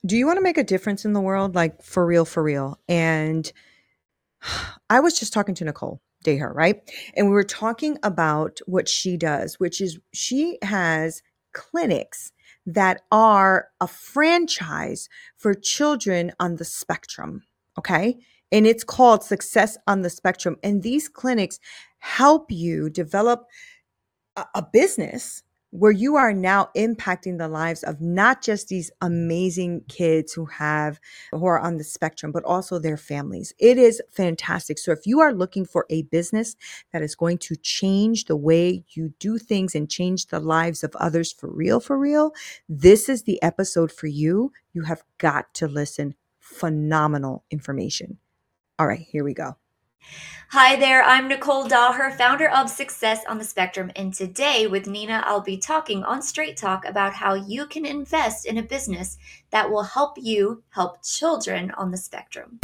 Do you want to make a difference in the world? Like for real, for real. And I was just talking to Nicole Daher, right? And we were talking about what she does, which is she has clinics that are a franchise for children on the spectrum. Okay. And it's called Success on the Spectrum. And these clinics help you develop a business where you are now impacting the lives of not just these amazing kids who are on the spectrum, but also their families. It is fantastic. So if you are looking for a business that is going to change the way you do things and change the lives of others for real, this is the episode for you. You have got to listen. Phenomenal information. All right, here we go. Hi there, I'm Nicole Daher, founder of Success on the Spectrum, and today with Nina, I'll be talking on Straight Talk about how you can invest in a business that will help you help children on the spectrum.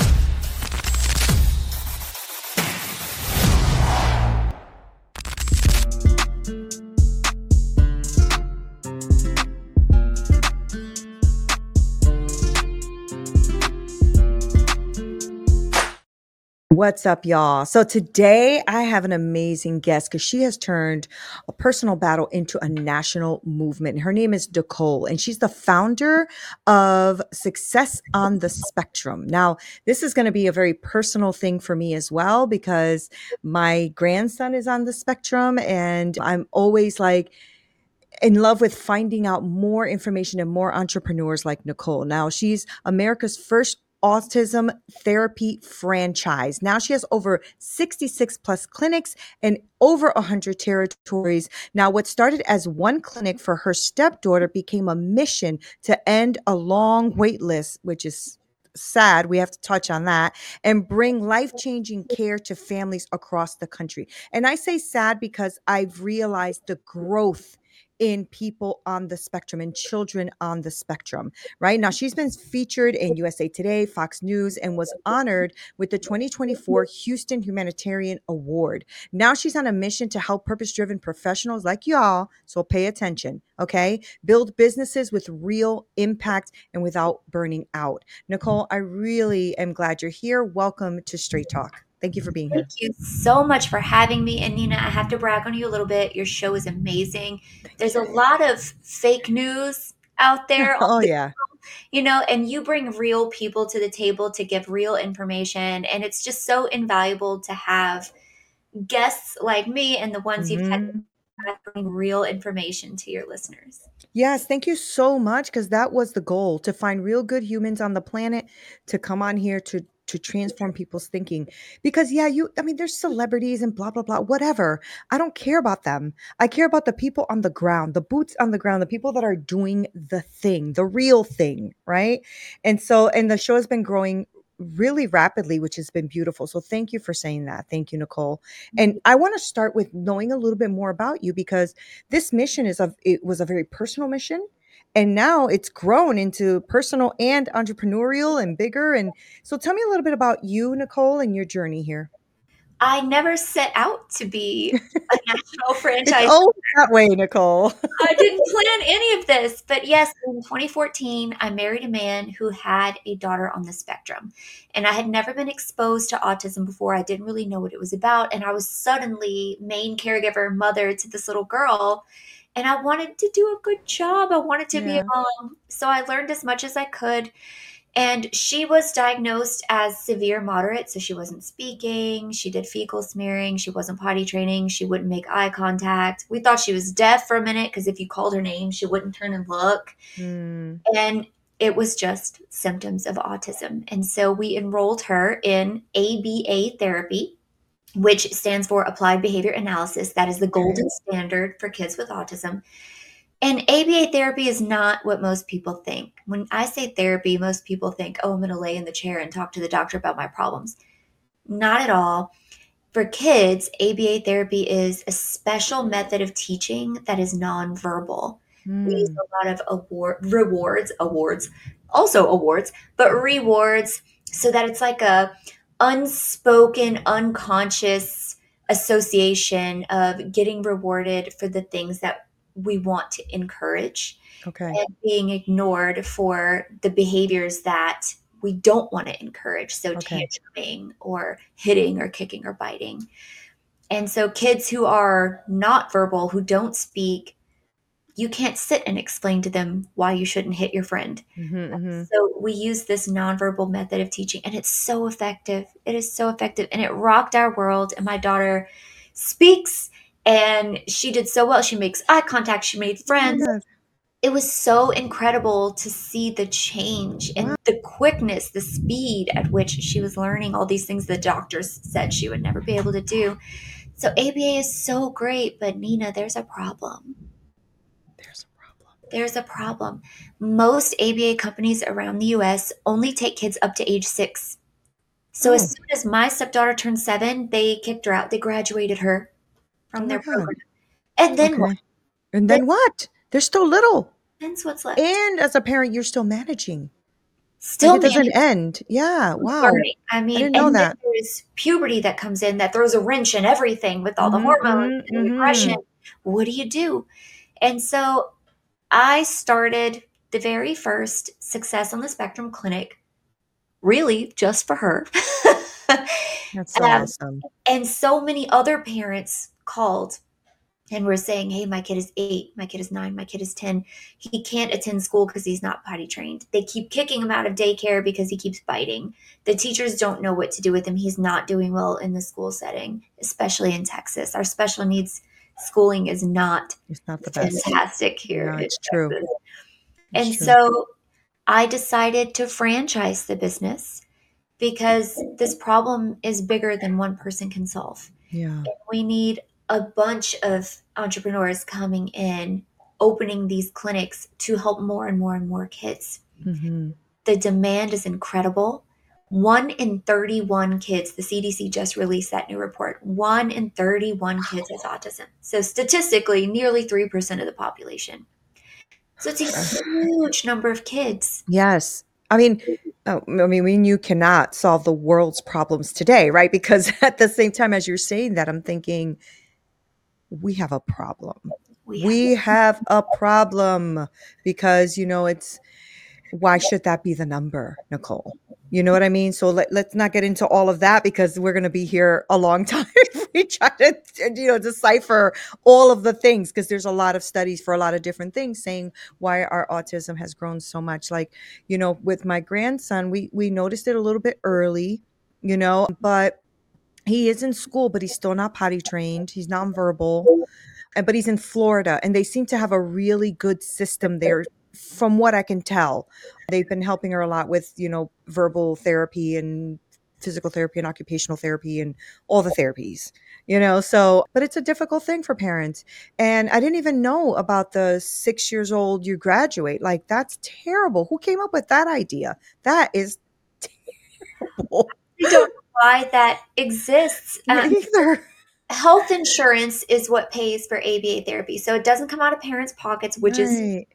What's up, y'all? So today I have an amazing guest because she has turned a personal battle into a national movement. Her name is Nicole, and she's the founder of Success on the Spectrum. Now, this is going to be a very personal thing for me as well because my grandson is on the spectrum, and I'm always like, in love with finding out more information and more entrepreneurs like Nicole. Now, she's America's first autism therapy franchise. Now she has over 66 plus clinics and over 100 territories. Now, what started as one clinic for her stepdaughter became a mission to end a long wait list, which is sad. We have to touch on that and bring life changing care to families across the country. And I say sad because I've realized the growth in people on the spectrum and children on the spectrum, right? Now, she's been featured in USA Today, Fox News, and was honored with the 2024 Houston Humanitarian Award. Now she's on a mission to help purpose driven professionals like y'all, so pay attention, okay? Build businesses with real impact and without burning out. Nicole, I really am glad you're here. Welcome to Straight Talk. Thank you for being Thank here. you so much for having me. And Nina, I have to brag on you a little bit. Your show is amazing. There's a lot of fake news out there Oh, yeah. and you bring real people to the table to give real information. And it's just so invaluable to have guests like me and the ones you've had Mhm. bring real information to your listeners. Yes, thank you so much because that was the goal to find real good humans on the planet to come on here to transform people's thinking. Because yeah, I mean there's celebrities and blah blah blah whatever. I don't care about them. I care about the people on the ground, the boots on the ground, the people that are doing the thing, the real thing, right? And the show has been growing really rapidly, which has been beautiful. So thank you for saying that. Thank you, Nicole. And I want to start with knowing a little bit more about you because this mission it was a very personal mission, and now it's grown into personal and entrepreneurial and bigger. And so tell me a little bit about you, Nicole, and your journey here. I never set out to be a national It's franchise. always that way, Nicole. I didn't plan any of this, but yes, in 2014, I married a man who had a daughter on the spectrum. And I had never been exposed to autism before. I didn't really know what it was about. And I was suddenly main caregiver mother to this little girl. And I wanted to do a good job. I wanted to be a Yeah. mom. So I learned as much as I could. And she was diagnosed as severe moderate, so she wasn't speaking. She did fecal smearing. She wasn't potty training. She wouldn't make eye contact. We thought she was deaf for a minute because if you called her name, she wouldn't turn and look. Hmm. And it was just symptoms of autism. And so we enrolled her in ABA therapy, which stands for Applied Behavior Analysis. That is the Okay. golden standard for kids with autism. And ABA therapy is not what most people think. When I say therapy, most people think, oh, I'm going to lay in the chair and talk to the doctor about my problems. Not at all. For kids, ABA therapy is a special method of teaching that is nonverbal. We use Hmm. a lot of also awards, but rewards so that it's like a unspoken, unconscious association of getting rewarded for the things that we want to encourage Okay. and being ignored for the behaviors that we don't want to encourage. So Okay. tantruming or hitting or kicking or biting. And so kids who are not verbal, who don't speak, you can't sit and explain to them why you shouldn't hit your friend. Mm-hmm. So we use this nonverbal method of teaching, and it's so effective. It is so effective, and it rocked our world. And my daughter speaks, and she did so well. She makes eye contact. She made Oh my friends. God. It was so incredible to see the change Wow. and the quickness, the speed at which she was learning all these things the doctors said she would never be able to do. So ABA is so great, but Nina, there's a problem. There's a problem. There's a problem. Most ABA companies around the US only take kids up to age 6. So as Oh, soon as my stepdaughter turned 7, they kicked her out. They graduated her oh from my their God. program. And then what? Okay. And Then, then what? They're still little. then's what's left. And as a parent, you're still managing. Like Still it doesn't managing, end. Yeah. Wow. learning. I I mean, didn't know and then that. there's puberty that comes in that throws a wrench in everything with all the Mm-hmm. hormones Mm-hmm. and the aggression. Mm-hmm. What do you do? And so I started the very first Success on the Spectrum clinic, really just for her. That's so um, awesome. and so many other parents called and were saying, hey, my kid is 8, my kid is 9, my kid is 10. He can't attend school because he's not potty trained. They keep kicking him out of daycare because he keeps biting. The teachers don't know what to do with him. He's not doing well in the school setting, especially in Texas. Our special needs schooling is not It's not the best. fantastic here No, in it's true. Texas. It's And true. so I decided to franchise the business because this problem is bigger than one person can solve. Yeah. We need a bunch of entrepreneurs coming in, opening these clinics to help more and more and more kids. Mm-hmm. The demand is incredible. 1 in 31 kids, the CDC just released that new report. 1 in 31 kids has autism. So statistically, nearly 3% of the population. So it's a huge number of kids. Yes. I mean, you cannot solve the world's problems today, right? Because at the same time as you're saying that, I'm thinking we have a problem. We have We have a problem because, it's why should that be the number, Nicole? You know what I mean? So let's not get into all of that because we're going to be here a long time if we try to, decipher all of the things because there's a lot of studies for a lot of different things saying why our autism has grown so much. Like, with my grandson, we noticed it a little bit early, but he is in school, but he's still not potty trained. He's nonverbal, but he's in Florida, and they seem to have a really good system there, from what I can tell. They've been helping her a lot with, verbal therapy and physical therapy and occupational therapy and all the therapies, so, but it's a difficult thing for parents. And I didn't even know about the 6 years old, you graduate. Like, that's terrible. Who came up with that idea? That is terrible. I don't know why that exists. Me either. Health insurance is what pays for ABA therapy. So it doesn't come out of parents' pockets, which is Right.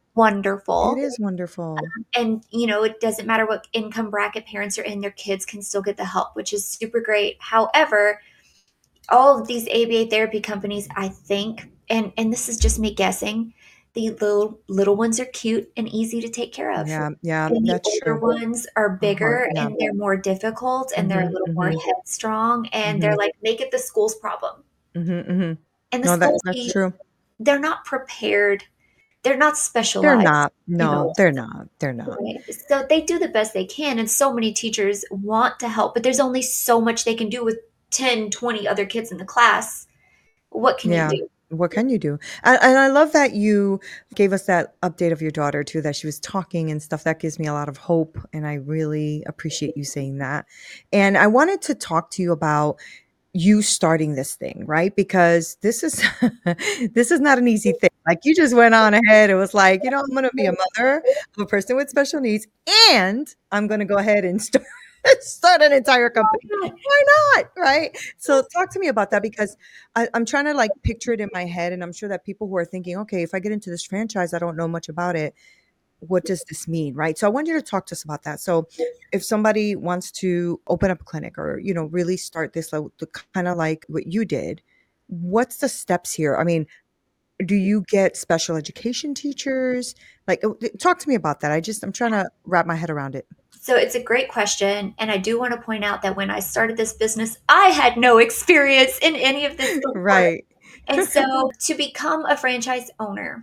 It wonderful. is wonderful. And, it doesn't matter what income bracket parents are in, their kids can still get the help, which is super great. However, all of these ABA therapy companies, I think, and this is just me guessing, the little ones are cute and easy to take care of. Yeah, yeah, And the that's older true. ones are Uh-huh, bigger yeah. and they're more difficult and they're a Mhm, little more mhm, headstrong and they're mhm, like, make it the school's problem. mhm, mhm. And the No, schools, that's true. they're not prepared. They're not They're specialized not. No, they're not. They're not. right? So they do the best they can. And so many teachers want to help, but there's only so much they can do with 10, 20 other kids in the class. What can you Yeah. do? What can you do? And I love that you gave us that update of your daughter too, that she was talking and stuff. That gives me a lot of hope, and I really appreciate you saying that. And I wanted to talk to you about you starting this thing, right? Because this is this is not an easy thing. Like, you just went on ahead and was like, I'm going to be a mother of a person with special needs, and I'm going to go ahead and start an entire company. Why not? Right? So talk to me about that because I'm trying to like picture it in my head, and I'm sure that people who are thinking, okay, if I get into this franchise, I don't know much about it. What does this mean? Right. So I want you to talk to us about that. So if somebody wants to open up a clinic or, really start this kind of like what you did, what's the steps here? I mean, Do you get special education teachers? Like, talk to me about that. I'm trying to wrap my head around it. So it's a great question. And I do want to point out that when I started this business, I had no experience in any of this before. Right. And so to become a franchise owner,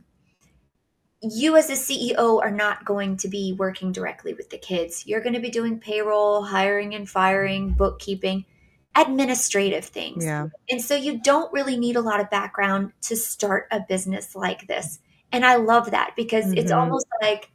you as a CEO are not going to be working directly with the kids. You're going to be doing payroll, hiring and firing, bookkeeping, administrative things. Yeah. And so you don't really need a lot of background to start a business like this. And I love that because it's Mhm. almost like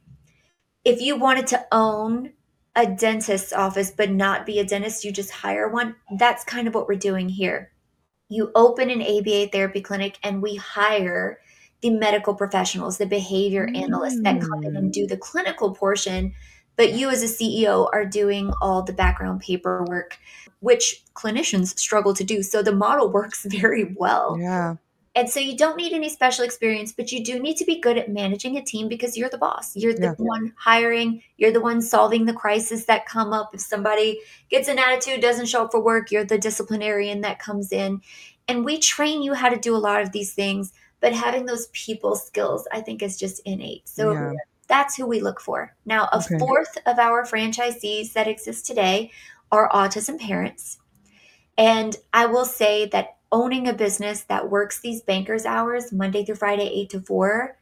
if you wanted to own a dentist's office but not be a dentist, you just hire one. That's kind of what we're doing here. You open an ABA therapy clinic and we hire the medical professionals, the behavior analysts that come in and Mm. do the clinical portion. But you, as a CEO, are doing all the background paperwork, which clinicians struggle to do. So the model works very well. Yeah. And so you don't need any special experience, but you do need to be good at managing a team because you're the boss. You're the Yeah. one hiring, you're the one solving the crisis that come up. If somebody gets an attitude, doesn't show up for work, you're the disciplinarian that comes in. And we train you how to do a lot of these things, but having those people skills, I think, is just innate. So Yeah. that's who we look for. Now, a Okay. fourth of our franchisees that exist today are autism parents. And I will say that owning a business that works these bankers hours, Monday through Friday, 8 to 4,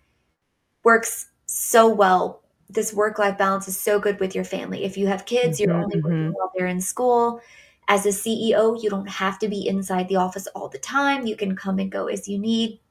works so well. This work life balance is so good with your family. If you have kids, you're Mhm, only working mhm. while they're in school. As a CEO, you don't have to be inside the office all the time. You can come and go as you need.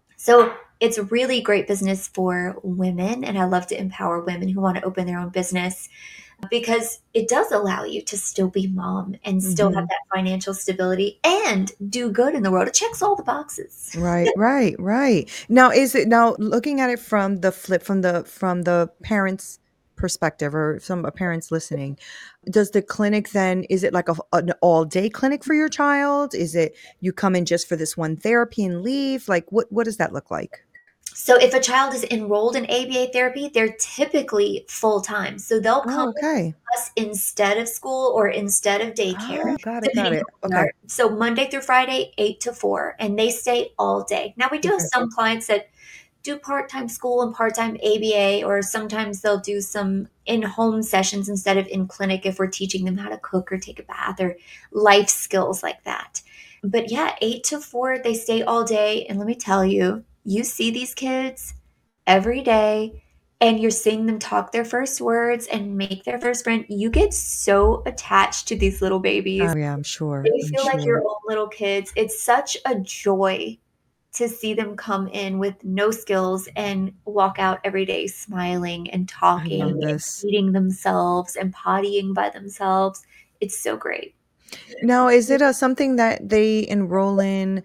So it's a really great business for women. And I love to empower women who want to open their own business because it does allow you to still be mom and still have Mhm. that financial stability and do good in the world. It checks all the boxes. Right, right, right. Now, is it now looking at it from the flip from the parent's perspective or some parents listening, does the clinic then is it like an all-day clinic for your child? Is it you come in just for this one therapy and leave? Like what does that look like? So if a child is enrolled in ABA therapy, they're typically full time. So they'll come Oh, okay. with us instead of school or instead of daycare, Oh, got it, got depending it. on where they Okay. are. So Monday through Friday, 8 to 4, and they stay all day. Now we do have Okay. some clients that do part-time school and part-time ABA, or sometimes they'll do some in-home sessions instead of in clinic if we're teaching them how to cook or take a bath or life skills like that. But yeah, 8 to 4, they stay all day. And let me tell you, you see these kids every day and you're seeing them talk their first words and make their first friend. You get so attached to these little babies. Oh yeah, I'm sure. They I'm feel like your sure. own little kids. It's such a joy to see them come in with no skills and walk out every day smiling and I talking love and this. feeding themselves and pottying by themselves. It's so great. Now, is it something that they enroll in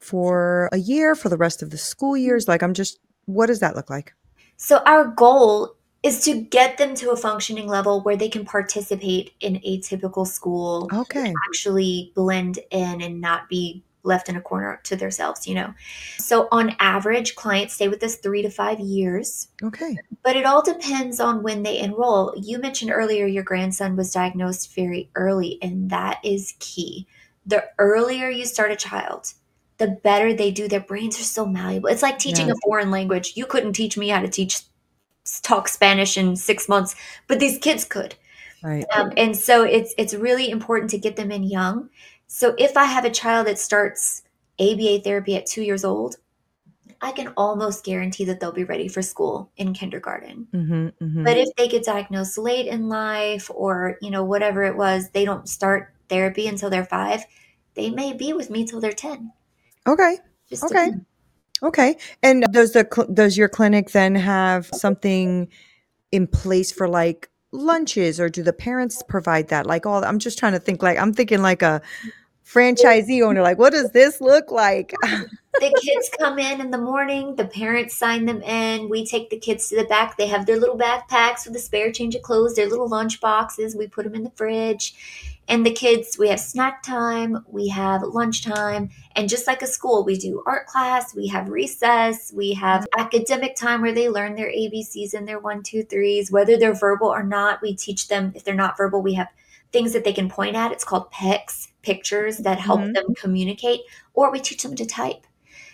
for a year, for the rest of the school years? Like, what does that look like? So, our goal is to get them to a functioning level where they can participate in a typical school and Okay. actually blend in and not be left in a corner to themselves. So, on average, clients stay with us 3 to 5 years. Okay. But it all depends on when they enroll. You mentioned earlier your grandson was diagnosed very early, and that is key. The earlier you start a child, the better they do. Their brains are so malleable. It's like teaching Yeah. a foreign language. You couldn't teach me how to talk Spanish in 6 months, but these kids could. Right. And so it's really important to get them in young. So if I have a child that starts ABA therapy at 2 years old, I can almost guarantee that they'll be ready for school in kindergarten. Mhm. But Mhm. if they get diagnosed late in life or, whatever it was, they don't start therapy until they're 5, they may be with me till they're 10. Okay. Just Okay. depends. Okay. And does your clinic then have something in place for like lunches, or do the parents provide that? Like all I'm just trying to think like I'm thinking like a franchisee owner, like what does this look like? The kids come in the morning, the parents sign them in. We take the kids to the back. They have their little backpacks with a spare change of clothes, their little lunch boxes. We put them in the fridge. And the kids, we have snack time, we have lunchtime. And just like a school, we do art class, we have recess, we have academic time where they learn their ABCs and their one, two, threes. Whether they're verbal or not, we teach them. If they're not verbal, we have things that they can point at. It's called PICs, pictures that help Mhm. them communicate, or we teach them to type.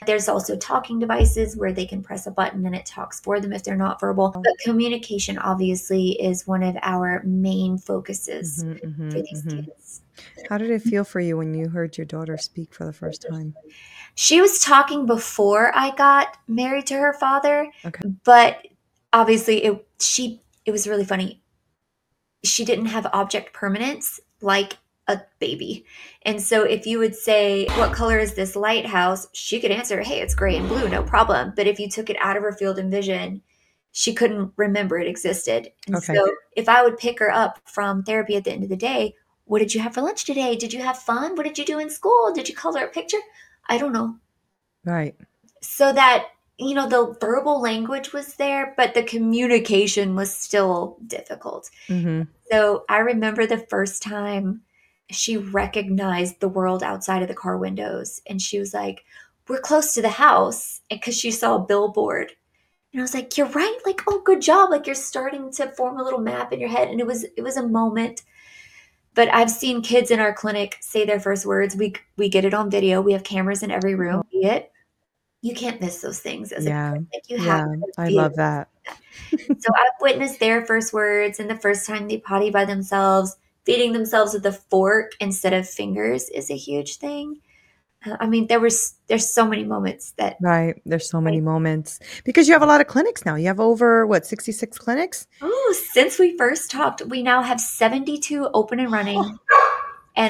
There's also talking devices where they can press a button and it talks for them if they're not verbal. But communication obviously is one of our main focuses Hmm, for hmm, these hmm. kids. How did it feel for you when you heard your daughter speak for the first time? She was talking before I got married to her father, Okay. but obviously it was really funny. She didn't have object permanence like a baby. And so if you would say, "What color is this lighthouse?" she could answer, "Hey, it's gray and blue, no problem." But if you took it out of her field of vision, she couldn't remember it existed. And Okay. so if I would pick her up from therapy at the end of the day, "What did you have for lunch today? Did you have fun? What did you do in school? Did you color a picture?" "I don't know." Right. So that, the verbal language was there, but the communication was still difficult. Hmm. So I remember the first time she recognized the world outside of the car windows, and she was like, "We're close to the house," because she saw a billboard. And I was like, "You're right. Like, oh, good job. Like, you're starting to form a little map in your head." And it was a moment. But I've seen kids in our clinic say their first words. We get it on video. We have cameras in every room. See it. You can't miss those things as a Yeah. parent. Like, you have Yeah. to I be able love to that. see that. So I've witnessed their first words, and the first time they potty by themselves, feeding themselves with a fork instead of fingers is a huge thing. I mean, there's so many moments that, Right. There's so many like, moments because you have a lot of clinics now. You have over what, 66 clinics? oh, since we first talked, we now have 72 open and running and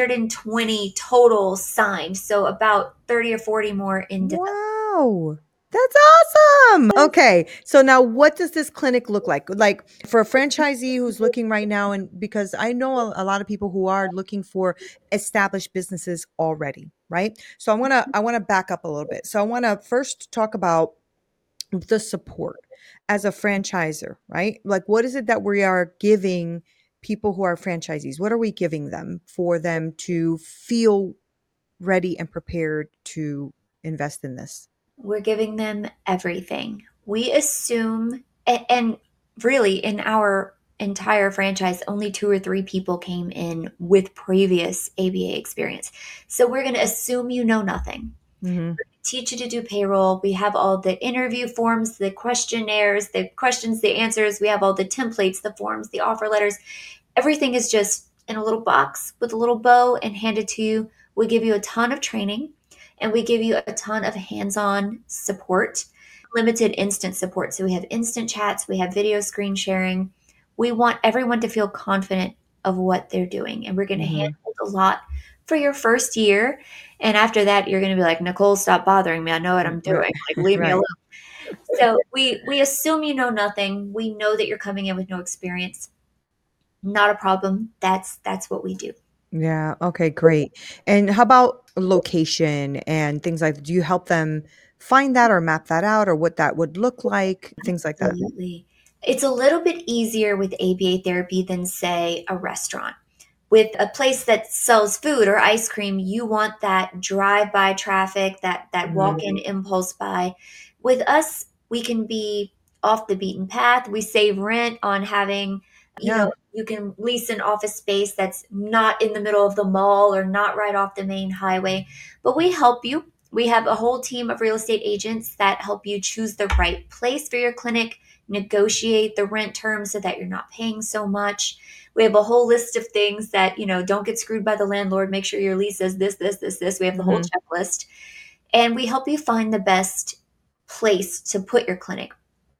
120 total signed. So about 30 or 40 more in development. Wow. That's awesome. Okay. So now what does this clinic look like? Like for a franchisee who's looking right now, and because I know a lot of people who are looking for established businesses already, right? So I want to back up a little bit. So I want to first talk about the support as a franchisor, right? Like what is it that we are giving people who are franchisees? What are we giving them for them to feel ready and prepared to invest in this? We're giving them everything. We assume, and really in our entire franchise, only 2 or 3 people came in with previous ABA experience. So we're going to assume you know nothing. Mhm. Teach you to do payroll. We have all the interview forms, the questionnaires, the questions, the answers. We have all the templates, the forms, the offer letters. Everything is just in a little box with a little bow and handed to you. We give you a ton of training, and we give you a ton of hands-on support, limited instant support. So we have instant chats, we have video screen sharing. We want everyone to feel confident of what they're doing, and we're going to Mhm. handhold a lot for your first year. And after that, you're going to be like, "Nicole, stop bothering me. I know what I'm Right. doing. Like, leave me alone." Right. So we assume you know nothing. We know that you're coming in with no experience. Not a problem. That's what we do. Yeah, okay, great. And how about location and things like do you help them find that or map that out or what that would look like? Things like that. Absolutely. It's a little bit easier with ABA therapy than, say, a restaurant. With a place that sells food or ice cream, you want that drive-by traffic, that Mhm. walk-in impulse buy. With us, we can be off the beaten path. We save rent on having, Yeah. you can lease an office space that's not in the middle of the mall or not right off the main highway. But we help you. We have a whole team of real estate agents that help you choose the right place for your clinic, negotiate the rent terms so that you're not paying so much. We have a whole list of things that, don't get screwed by the landlord. Make sure your lease says this, this, this, this. We have the whole Mhm. checklist. And we help you find the best place to put your clinic.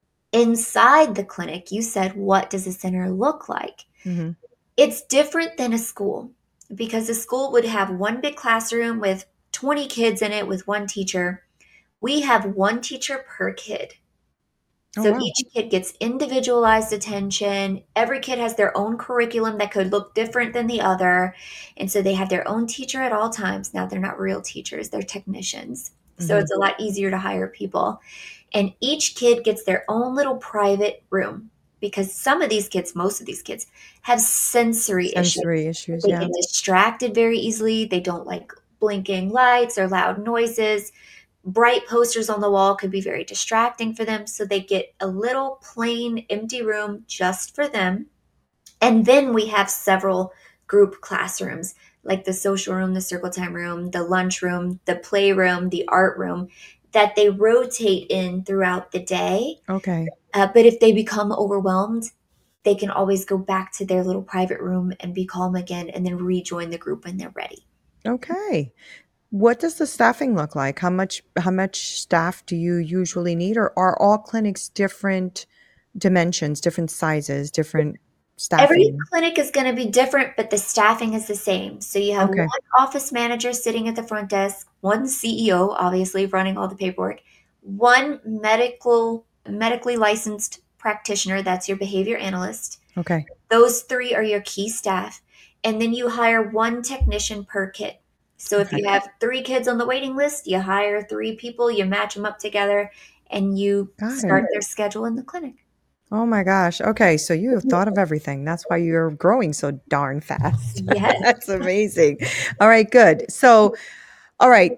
Inside the clinic, you said, what does a center look like? Mhm. It's different than a school because a school would have one big classroom with 20 kids in it with one teacher. We have one teacher per kid. Oh, So wow. each kid gets individualized attention. Every kid has their own curriculum that could look different than the other. And so they have their own teacher at all times. Now they're not real teachers, they're technicians. So Mhm. it's a lot easier to hire people. And each kid gets their own little private room because some of these kids, most of these kids, have sensory issues. Sensory issues, They yeah. get distracted very easily. They don't like blinking lights or loud noises. Bright posters on the wall could be very distracting for them. So they get a little plain empty room just for them. And then we have several group classrooms like the social room, the circle time room, the lunch room, the play room, the art room, that they rotate in throughout the day. Okay. But if they become overwhelmed, they can always go back to their little private room and be calm again and then rejoin the group when they're ready. Okay. What does the staffing look like? How much staff do you usually need, or are all clinics different dimensions, different sizes, different Every staffing? clinic is going to be different, but the staffing is the same. So you have Okay. one office manager sitting at the front desk, one CEO, obviously running all the paperwork, one medically licensed practitioner, that's your behavior analyst. Okay. Those three are your key staff. And then you hire one technician per kid. So if Okay. you have three kids on the waiting list, you hire three people, you match them up together, and you Got it. start their schedule in the clinic. Oh my gosh. Okay. So you have thought of everything. That's why you're growing so darn fast. Yes, That's amazing. All right, good. So, all right,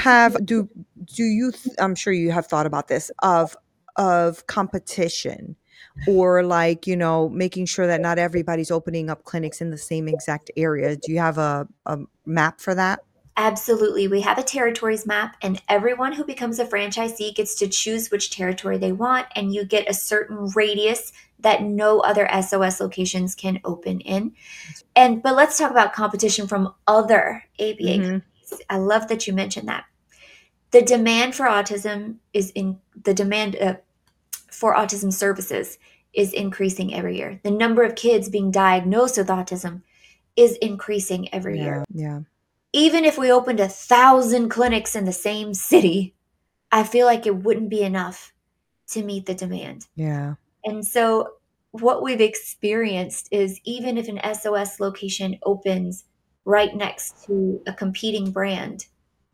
I'm sure you have thought about this of competition, or like, making sure that not everybody's opening up clinics in the same exact area. Do you have a map for that? absolutely. We have a territories map, and everyone who becomes a franchisee gets to choose which territory they want, and you get a certain radius that no other SOS locations can open in. But let's talk about competition from other ABA Mhm. companies. I love that you mentioned that. The demand for autism is in the demand for autism services is increasing every year. The number of kids being diagnosed with autism is increasing every year. Yeah, yeah. Even if we opened 1,000 clinics in the same city, I feel like it wouldn't be enough to meet the demand. Yeah. And so, what we've experienced is even if an SOS location opens right next to a competing brand,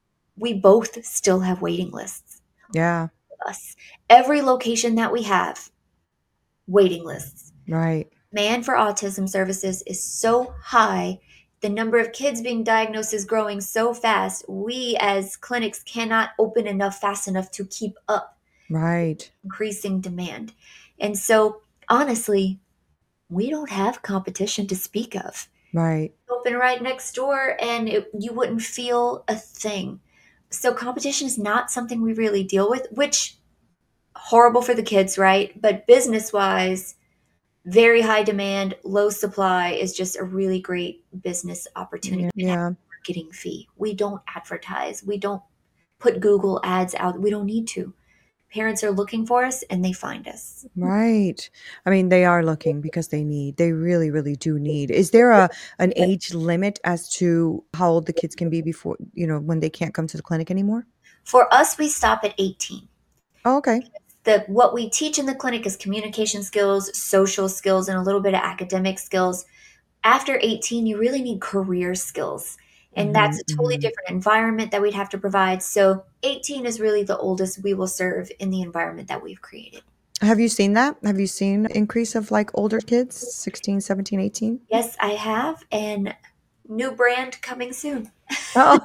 we both still have waiting lists. Yeah. Us. Every location that we have, waiting lists. Right. Demand for autism services is so high. The number of kids being diagnosed is growing so fast. We as clinics cannot open enough fast enough to keep up Right. increasing demand. And so, honestly, we don't have competition to speak of. Right. Open right next door and you wouldn't feel a thing. So, competition is not something we really deal with, which horrible for the kids, right? But business wise, very high demand, low supply is just a really great business opportunity Yeah. and Yeah. marketing fee. We don't advertise, we don't put Google ads out, we don't need to. Parents are looking for us and they find us. Right. I mean, they are looking because they really, really do need. Is there an age limit as to how old the kids can be before, when they can't come to the clinic anymore? For us, we stop at 18. Oh, okay. What we teach in the clinic is communication skills, social skills, and a little bit of academic skills. After 18, you really need career skills. And that's Mhm, a totally mhm. different environment that we'd have to provide. So 18 is really the oldest we will serve in the environment that we've created. Have you seen that? Have you seen increase of like older kids, 16, 17, 18? Yes, I have, and new brand coming soon. Oh,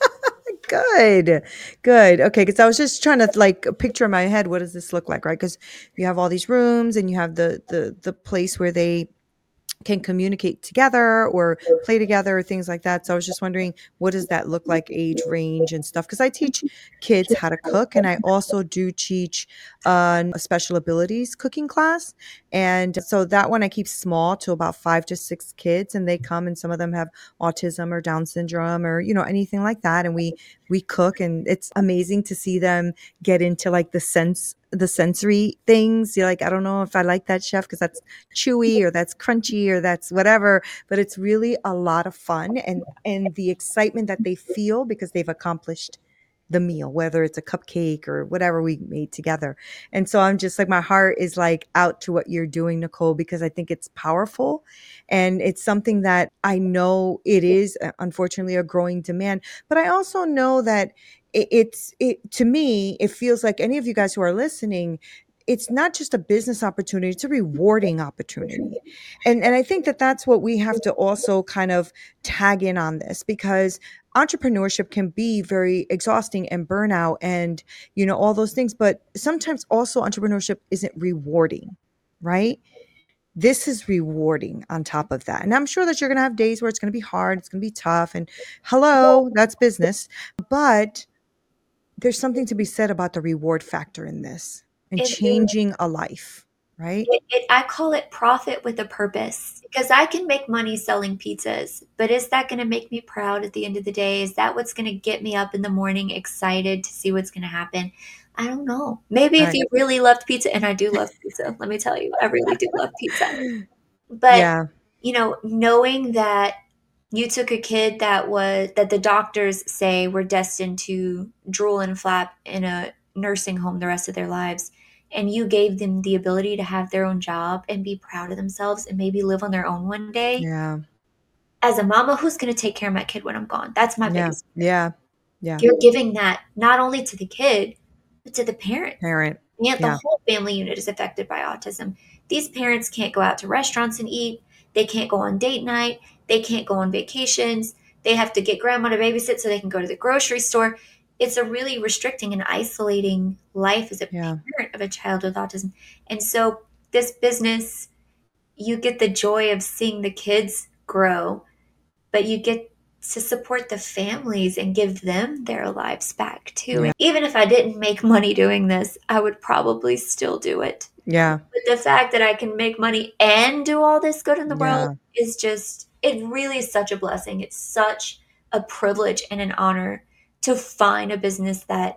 good. Good. Okay, because I was just trying to like picture in my head what does this look like, right? Because you have all these rooms and you have the place where they can communicate together or play together or things like that. So I was just wondering, what does that look like, age range and stuff? Because I teach kids how to cook, and I also do teach a special abilities cooking class. And so that one I keep small to about 5 to 6 kids, and they come, and some of them have autism or Down syndrome or anything like that, and we cook, and it's amazing to see them get into like the sensory things. You're like, I don't know if I like that, chef, because that's chewy or that's crunchy or that's whatever, but it's really a lot of fun, and the excitement that they feel because they've accomplished the meal, whether it's a cupcake or whatever we made together. And so I'm just like, my heart is like out to what you're doing, Nicole, because I think it's powerful, and it's something that I know it is unfortunately a growing demand, but I also know that it to me it feels like, any of you guys who are listening, it's not just a business opportunity, it's a rewarding opportunity. And I think that that's what we have to also kind of tag in on this, because entrepreneurship can be very exhausting and burnout and all those things, but sometimes also entrepreneurship isn't rewarding, right? this is rewarding on top of that. And I'm sure that you're going to have days where it's going to be hard, it's going to be tough, and hello, that's business. But there's something to be said about the reward factor in this and It really changing a life, right? I call it profit with a purpose because I can make money selling pizzas, but is that going to make me proud at the end of the day? Is that what's going to get me up in the morning excited to see what's going to happen? I don't know. Maybe if Right. you really loved pizza, and I do love pizza, let me tell you, I really do love pizza. But, Yeah. knowing that you took a kid that the doctors say were destined to drool and flap in a nursing home the rest of their lives, and you gave them the ability to have their own job and be proud of themselves and maybe live on their own one day. Yeah. As a mama, who's going to take care of my kid when I'm gone? That's my Yeah. biggest fear. Yeah. Yeah. You're giving that not only to the kid, but to the parent. Parent. And yet the Yeah. whole family unit is affected by autism. These parents can't go out to restaurants and eat. They can't go on date night. They can't go on vacations. They have to get grandma to babysit so they can go to the grocery store. It's a really restricting and isolating life as a Yeah. parent of a child with autism. And so this business, you get the joy of seeing the kids grow, but you get to support the families and give them their lives back too. Yeah. And even if I didn't make money doing this, I would probably still do it. Yeah. But the fact that I can make money and do all this good in the world Yeah. is just, it really is such a blessing. It's such a privilege and an honor to find a business that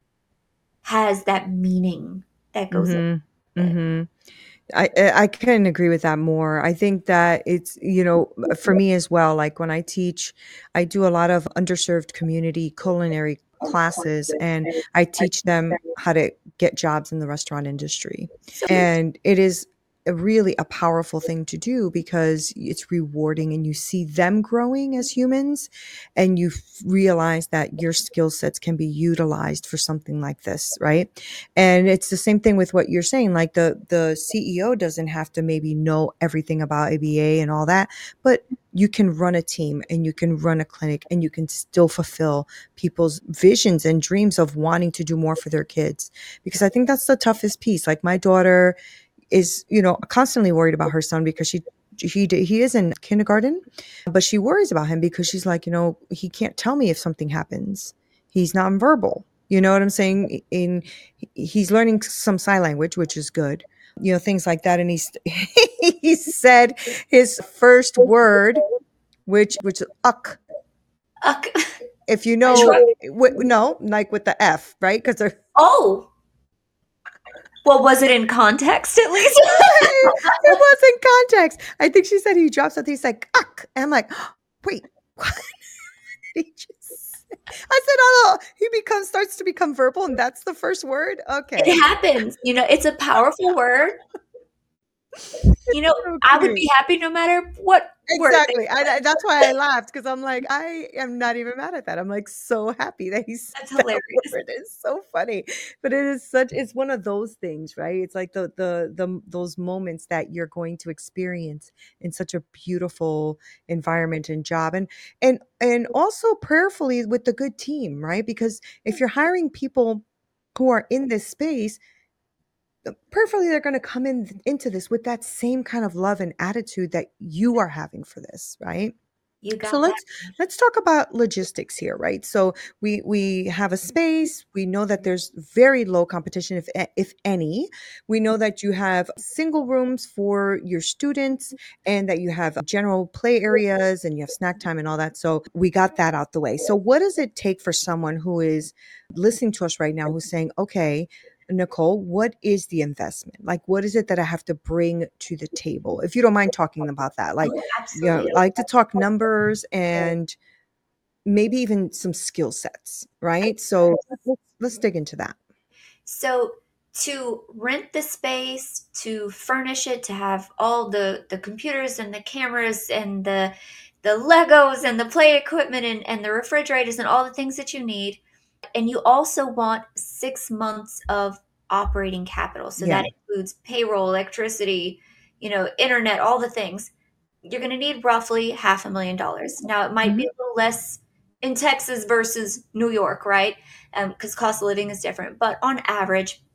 has that meaning that goes into Mm-hmm. it. Mm-hmm. I couldn't agree with that more. I think that it's, for me as well, like when I teach, I do a lot of underserved community culinary classes, and I teach them how to get jobs in the restaurant industry. So And it is really a powerful thing to do because it's rewarding and you see them growing as humans, and you realize that your skill sets can be utilized for something like this, right? And it's the same thing with what you're saying. Like the CEO doesn't have to maybe know everything about ABA and all that, but you can run a team and you can run a clinic and you can still fulfill people's visions and dreams of wanting to do more for their kids. Because I think that's the toughest piece. Like my daughter is, constantly worried about her son because he is in kindergarten, but she worries about him because she's like, he can't tell me if something happens. He's nonverbal. You know what I'm saying? He's learning some sign language, which is good. Things like that. And he said his first word, which is uck. uh, If you I know, shrug. no, like with the F, right? Because they're Oh, well, was it in context at least? it was in context. I think she said he drops something. He's like, uck. And I'm like, wait, what did he just say? I said, oh, starts to become verbal, and that's the first word. Okay, It happens. It's a powerful word. so I would cute. be happy no matter what word they Exactly. That's why I laughed because I'm like, I am not even mad at that. I'm like so happy that he said That's that hilarious. word. It's so funny, but it's one of those things, right? It's like those moments that you're going to experience in such a beautiful environment and job, and also prayerfully with the good team, right? Because if you're hiring people who are in this space, perfectly they're going to come into this with that same kind of love and attitude that you are having for this, right? You So got that. let's talk about logistics here, right? So we have a space. We know that there's very low competition, if any. We know that you have single rooms for your students, and that you have general play areas, and you have snack time and all that. So we got that out the way. So what does it take for someone who is listening to us right now, who's saying, okay, Nicole, what is the investment? Like, what is it that I have to bring to the table? If you don't mind talking about that, like, Oh, absolutely. I like to talk numbers and maybe even some skill sets, right? So let's dig into that. So to rent the space, to furnish it, to have all the computers and the cameras and the Legos and the play equipment and the refrigerators and all the things that you need. And you also want 6 months of operating capital. So Yeah. that includes payroll, electricity, internet, all the things. You're going to need roughly $500,000. Now, it might be Hmm. a little less in Texas versus New York, right? Because cost of living is different. But on average,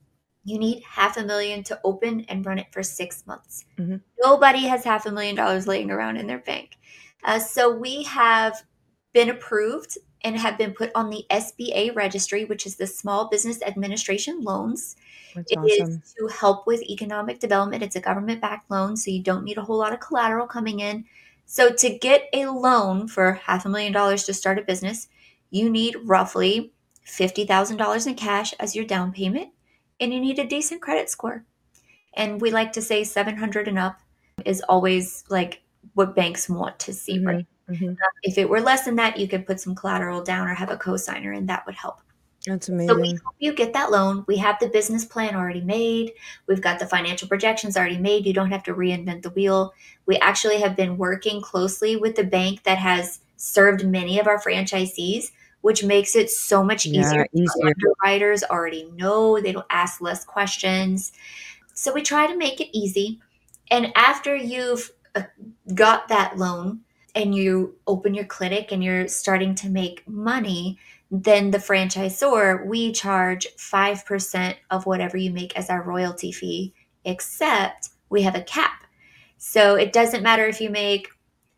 You need 500,000 to open and run it for 6 months. Hmm. Nobody has $500,000 laying around in their bank. So we have been approved and have been put on the SBA registry, which is the Small Business Administration loans. That's It is awesome. to help with economic development. It's a government backed loan, so you don't need a whole lot of collateral coming in. So to get a loan for $500,000 to start a business, you need roughly $50,000 in cash as your down payment, and you need a decent credit score. And we like to say 700 and up is always like what banks want to see, right? Hmm. Hmm. If it were less than that, you could put some collateral down or have a cosigner, and that would help. That's So we amazing. help you get that loan. We have the business plan already made. We've got the financial projections already made. You don't have to reinvent the wheel. We actually have been working closely with the bank that has served many of our franchisees, which makes it so much easier. Yeah, easier. Underwriters already know, they don't ask less questions. So we try to make it easy. And after you've got that loan and you open your clinic and you're starting to make money, then the franchisor, we charge 5% of whatever you make as our royalty fee, except we have a cap. So it doesn't matter if you make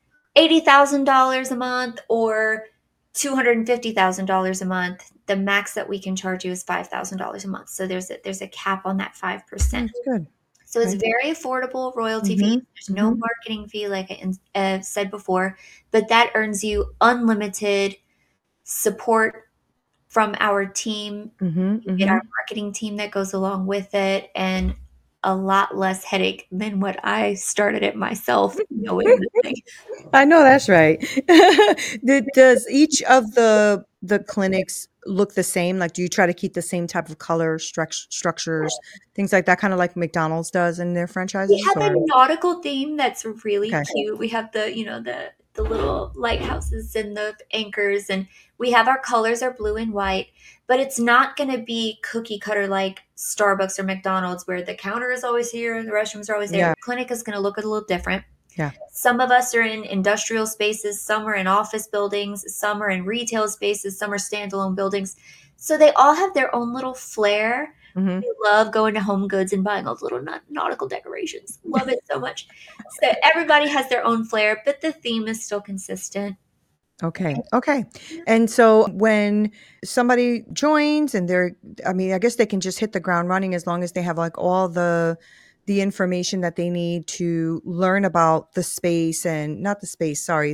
$80,000 a month or $250,000 a month. The max that we can charge you is $5,000 a month. So there's a cap on that 5%. That's good. So it's Okay. very affordable royalty Hmm. fees. There's no Hmm. marketing fee, like I said before, but that earns you unlimited support from our team. Hmm. You get Hmm. our marketing team that goes along with it, and a lot less headache than what I started it myself knowing nothing. I know that's right. Does each of the clinics look the same? Like, do you try to keep the same type of color, structures, things like that, kind of like McDonald's does in their We franchises? have a Or nautical theme that's really okay, cute. We have the little lighthouses and the anchors, and we have our colors are blue and white, but it's not going to be cookie cutter like Starbucks or McDonald's where the counter is always here and the restrooms are always there. yeah, Clinic is going to look a little different. yeah, Some of us are in industrial spaces, some are in office buildings, some are in retail spaces, some are standalone buildings. So they all have their own little flair. hmm, We love going to Home Goods and buying all the little nautical decorations. Love it so much. So everybody has their own flair, but the theme is still consistent. okay, okay. And so when somebody joins and I mean, I guess they can just hit the ground running as long as they have like all the information that they need to learn about the space and not the space, sorry,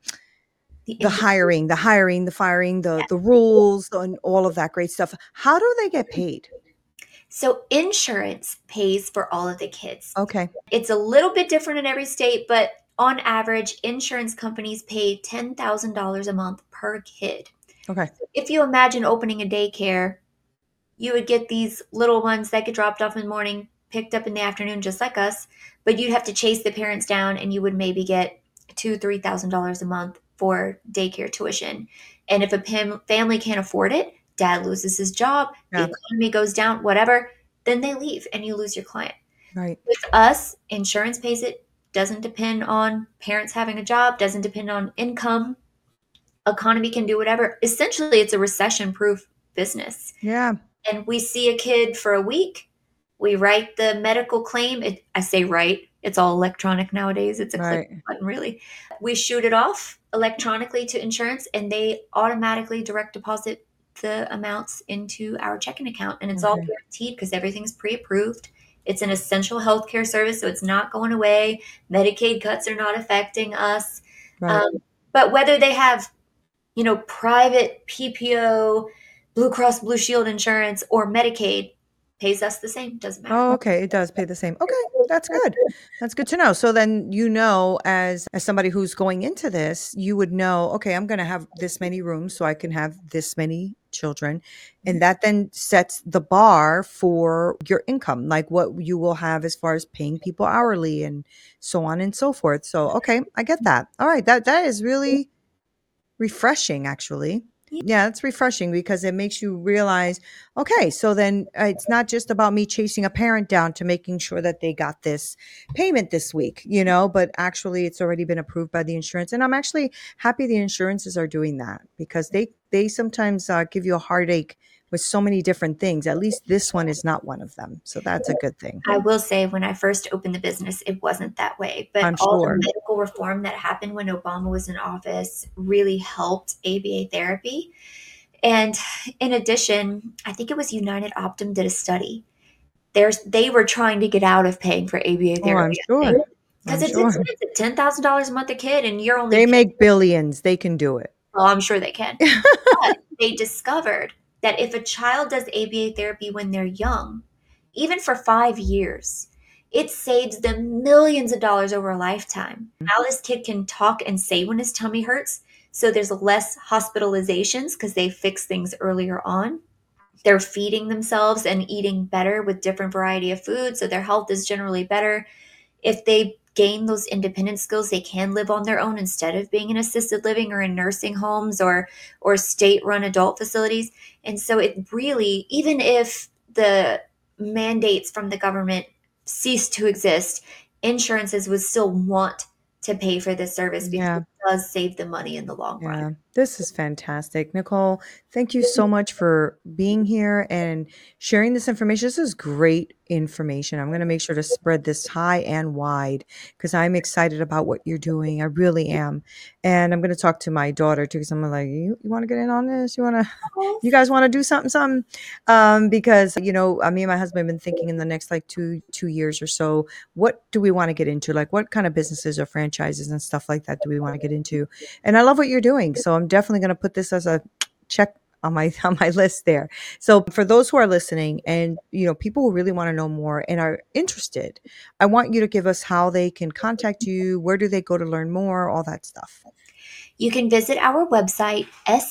The the industry. hiring, the firing, the rules, and all of that great stuff. How do they get paid? So insurance pays for all of the kids. Okay. It's a little bit different in every state, but on average, insurance companies pay $10,000 a month per kid. Okay. If you imagine opening a daycare, you would get these little ones that get dropped off in the morning, picked up in the afternoon, just like us, but you'd have to chase the parents down and you would maybe get $2,000 to $3,000 a month for daycare tuition. And if a family can't afford it, dad loses his job, the Yeah. economy goes down, whatever, then they leave and you lose your client. Right. With us, insurance pays it, doesn't depend on parents having a job, doesn't depend on income. Economy can do whatever. Essentially, it's a recession proof business. Yeah. And we see a kid for a week. We write the medical claim. I say write, it's all electronic nowadays. It's a click Right. button, really. We shoot it off electronically to insurance, and they automatically direct deposit the amounts into our checking account. And it's all Okay. guaranteed because everything's pre approved. It's an essential healthcare service, so it's not going away. Medicaid cuts are not affecting us. Right. Um, but whether they have private PPO, Blue Cross Blue Shield insurance, or Medicaid pays us the same. Doesn't matter. Oh, okay. It does pay the same. Okay. That's good. That's good to know. So then as somebody who's going into this, you would know, okay, I'm going to have this many rooms so I can have this many children. And that then sets the bar for your income, like what you will have as far as paying people hourly and so on and so forth. So, okay, I get that. All right. That is really refreshing, actually. Yeah, it's refreshing because it makes you realize, okay, so then it's not just about me chasing a parent down to making sure that they got this payment this week, but actually it's already been approved by the insurance. And I'm actually happy the insurances are doing that because they they sometimes give you a heartache with so many different things. At least this one is not one of them. So that's a good thing. I will say when I first opened the business, it wasn't that way. But I'm all the sure. medical reform that happened when Obama was in office really helped ABA therapy. And in addition, I think it was United Optum did a study. They were trying to get out of paying for ABA Oh, I'm therapy, I sure. think, because I'm it's sure. expensive, $10,000 a month a kid, and you're only They paying. make billions. They can do it. Well, I'm sure they can. But they discovered that if a child does ABA therapy when they're young, even for 5 years, it saves them millions of dollars over a lifetime. Now this kid can talk and say when his tummy hurts, so there's less hospitalizations because they fix things earlier on. They're feeding themselves and eating better with different variety of food, so their health is generally better. If they gain those independent skills, they can live on their own instead of being in assisted living or in nursing homes or state-run adult facilities. And so it really, even if the mandates from the government cease to exist, insurances would still want to pay for this service because Yeah. it does save them money in the long run. Yeah, this is fantastic. Nicole, thank you so much for being here and sharing this information. This is great information. I'm going to make sure to spread this high and wide because I'm excited about what you're doing. I really am. And I'm going to talk to my daughter too because I'm like, you want to get in on this? You guys want to do something? Because, me and my husband have been thinking in the next like two years or so, what do we want to get into? Like what kind of businesses or franchises and stuff like that do we want to get into? And I love what you're doing. So I'm definitely going to put this as a check on my on my list there. So for those who are listening and people who really want to know more and are interested, I want you to give us how they can contact you, where do they go to learn more, all that stuff. You can visit our website,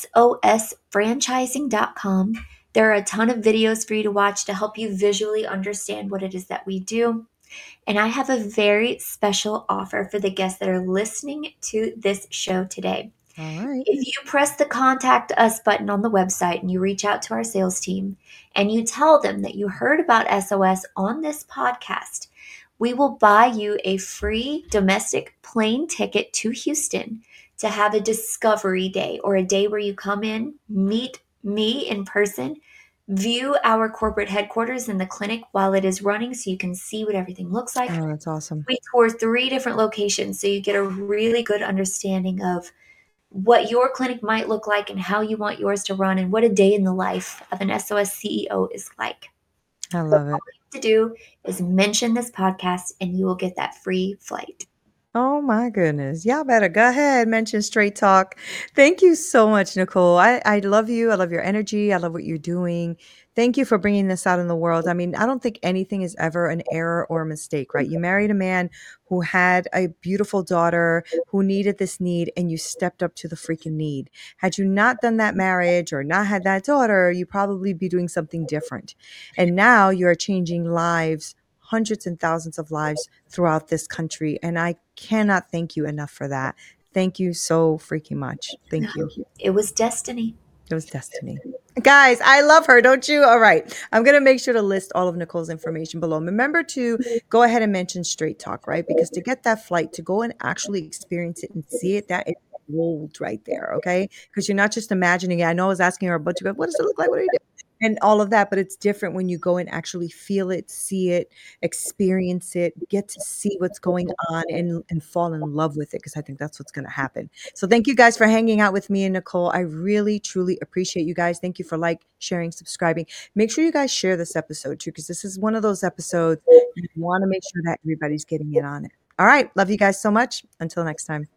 sosfranchising.com. There are a ton of videos for you to watch to help you visually understand what it is that we do. And I have a very special offer for the guests that are listening to this show today. All right. If you press the contact us button on the website and you reach out to our sales team and you tell them that you heard about SOS on this podcast, we will buy you a free domestic plane ticket to Houston to have a discovery day or a day where you come in, meet me in person, view our corporate headquarters in the clinic while it is running so you can see what everything looks like. Oh, that's awesome. We tour 3 different locations so you get a really good understanding of what your clinic might look like and how you want yours to run and what a day in the life of an SOS CEO is like. I love it. To do is mention this podcast and you will get that free flight. Oh my goodness. Y'all better go ahead, mention Straight Talk. Thank you so much, Nicole. I love you. I love your energy. I love what you're doing. Thank you for bringing this out in the world. I mean, I don't think anything is ever an error or a mistake, right? You married a man who had a beautiful daughter who needed this need and you stepped up to the freaking need. Had you not done that marriage or not had that daughter, you'd probably be doing something different. And now you're changing lives, hundreds and thousands of lives throughout this country. And I cannot thank you enough for that. Thank you so freaking much. Thank you. It was destiny. It was destiny. Guys, I love her, don't you? All right. I'm going to make sure to list all of Nicole's information below. Remember to go ahead and mention Straight Talk, right? Because to get that flight, to go and actually experience it and see it, that is gold right there, okay? Because you're not just imagining it. I know I was asking her, but you go, what does it look like? What are you doing? And all of that, but it's different when you go and actually feel it, see it, experience it, get to see what's going on and fall in love with it, because I think that's what's going to happen. So thank you guys for hanging out with me and Nicole. I really, truly appreciate you guys. Thank you for sharing, subscribing. Make sure you guys share this episode too, because this is one of those episodes you want to make sure that everybody's getting in on it. All right. Love you guys so much. Until next time.